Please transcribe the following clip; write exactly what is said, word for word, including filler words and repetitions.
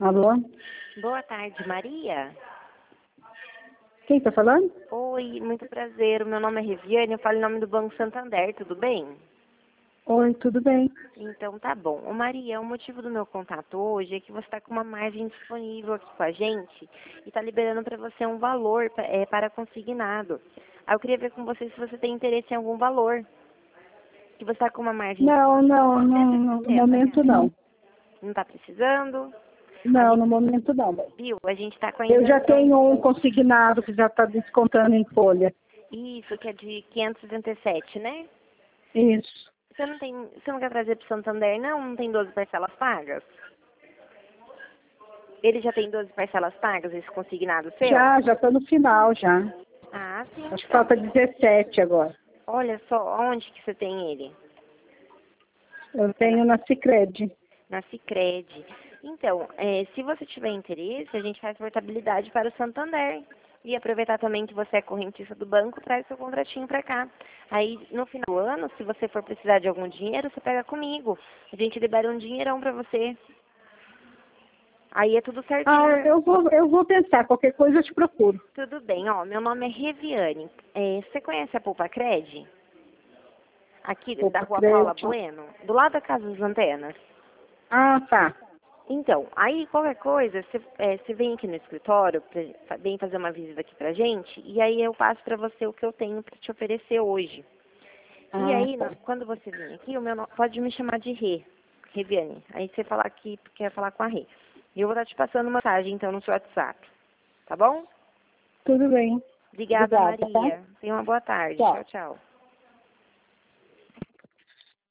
Alô? Boa tarde, Maria. Quem está falando? Oi, muito prazer. O meu nome é Reviane, eu falo em nome do Banco Santander, tudo bem? Oi, tudo bem? Então tá bom. Ô Maria, o motivo do meu contato hoje é que você está com uma margem disponível aqui com a gente e está liberando para você um valor é, para consignado. Aí eu queria ver com você se você tem interesse em algum valor. Que você está com uma margem Não, não, de não, cento e no no sessenta momento reais. não. Não está precisando? A Não, gente no momento não. viu, a gente está com a Eu já isenção. tenho um consignado que já está descontando em folha. Isso, que é de quinhentos e setenta e sete, né? Isso. Você não tem, você não quer trazer para o Santander, não? Não tem doze parcelas pagas? Ele já tem doze parcelas pagas, esse consignado seu? Já, já estou no final já. Ah, sim, Acho que então. falta dezessete agora. Olha só, onde que você tem ele? Eu tenho na Sicredi. Na Sicredi. Então, é, se você tiver interesse, a gente faz portabilidade para o Santander. E aproveitar também que você é correntista do banco, traz seu contratinho para cá. Aí, no final do ano, se você for precisar de algum dinheiro, você pega comigo. A gente libera um dinheirão para você. Aí é tudo Ah, certinho. eu vou, eu vou pensar. Qualquer coisa eu te procuro. Tudo bem, ó, meu nome é Reviane. É, você conhece a Poupa Cred? Aqui da Opa, Rua Paula crédito. Bueno? Do lado da Casa das Antenas. Ah, tá. Então, aí qualquer coisa, você é, você vem aqui no escritório, pra, vem fazer uma visita aqui pra gente, e aí eu passo pra você o que eu tenho pra te oferecer hoje. E Ah, aí, tá. no- quando você vir aqui, o meu nome, pode me chamar de Rê, Reviane. Aí você falar que quer falar com a Rê. E eu vou estar te passando uma mensagem, então, no seu WhatsApp. Tá bom? Tudo bem. Obrigada, Obrigada, tá? Maria. Tenha uma boa tarde. Tchau. Tchau, tchau.